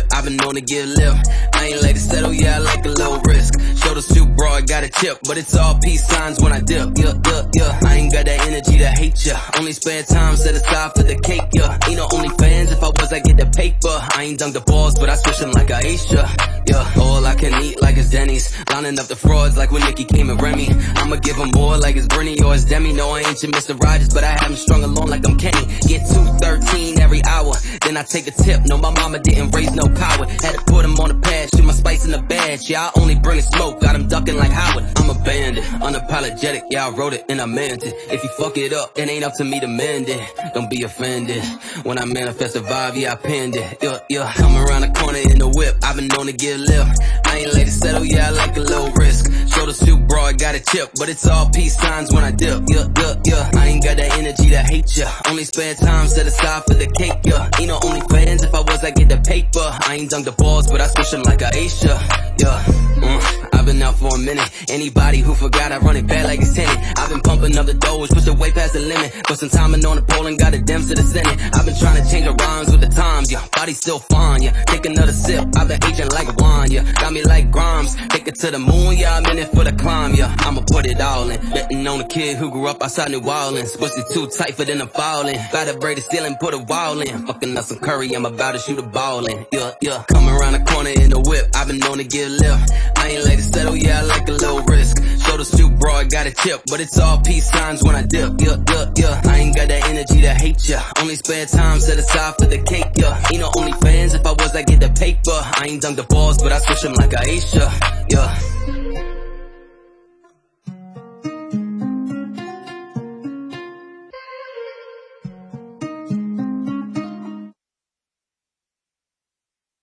I've been known to give lip. I ain't like to settle, yeah, I like a little risk. Show the suit, bro, I got a chip, but it's all peace signs when I dip. Yeah. I ain't got that energy to hate ya. Only spare time set aside for the cake, yeah. Ain't no only fans, if I was, I get the paper. I ain't dunk the balls, but I switch them like Aisha. Yeah, all I can eat like it's Denny's. Lining up the frauds like when Nicki came and Remy. I'ma give them more like it's Bernie or it's Demi. No, I ain't your Mr. Rogers, but I have him strung along like I'm Kenny. Get 213 every hour, then I take a tip. No, my mama didn't raise no coward. Had to put him on the pad, shoot my spice in the bag. Yeah, I only bring the smoke, got him ducking like Howard. I'm a bandit, unapologetic, yeah, I wrote it and I meant it. If you fuck it up, it ain't up to me to mend it. Don't be offended, when I manifest a vibe, yeah, I pinned it. Yeah, come around the corner in the whip, I've been known to give lip. I ain't like to settle, yeah, I like a little risk. Show the suit, bro, I got a chip, but it's all peace signs when I dip. Yeah, I ain't got that energy to hate ya. Only spare time set aside for the cake, yeah. Ain't no only fans, if I was, I get the paper. I ain't dunk the balls, but I switch them like Aisha. Yeah, I've been out for a minute. Anybody who forgot, I run it back like it's tenant. I've been pumping up the doors, push it way past the limit. Put some time in on the pole and got it Dems to the Senate. I've been trying to change the rhymes with the times, yeah. Body still fine, yeah. Take another sip, I've been aging like wine, yeah. Got me like Grimes, take it to the moon, yeah. I'm in it for the climb, yeah. I'ma put it all in. Betting on a kid who grew up outside New Orleans. Pussy too tight for them to fall in. Got a braid of steel and put a wall in. Fucking up some curry, I'm about to shoot a ball in. Yeah. Come around the corner in the whip, I've been known to give lip. I ain't like to settle, yeah, I like a little risk. Show the suit, bro, I got a chip, but it's all peace signs when I dip. Yeah. I ain't got that energy to hate ya. Only spare time set aside for the cake, yeah. Ain't no only fans, if I was, I get the paper. I ain't dunk the balls, but I switch them like Aisha. Yeah.